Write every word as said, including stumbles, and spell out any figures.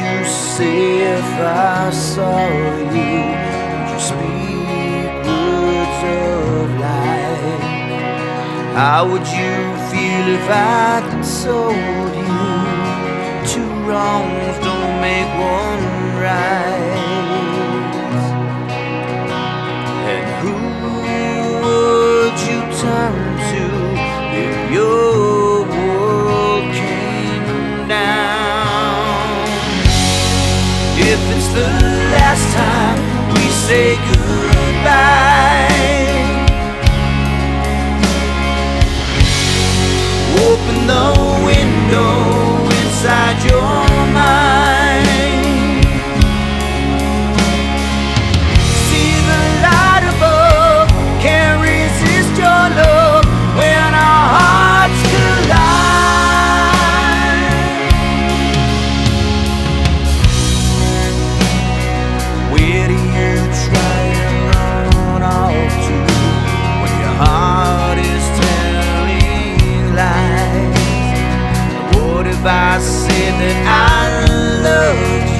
say if I saw you? Would you speak words of life? How would you feel if I told you two wrongs don't make one right? And who would you turn to if your world came down? If it's the last time we say goodbye, open the window inside your mind. See the light above, can't resist your love when our hearts collide. Where do you try and run off to when your heart is telling lies? What if I said that I loved you?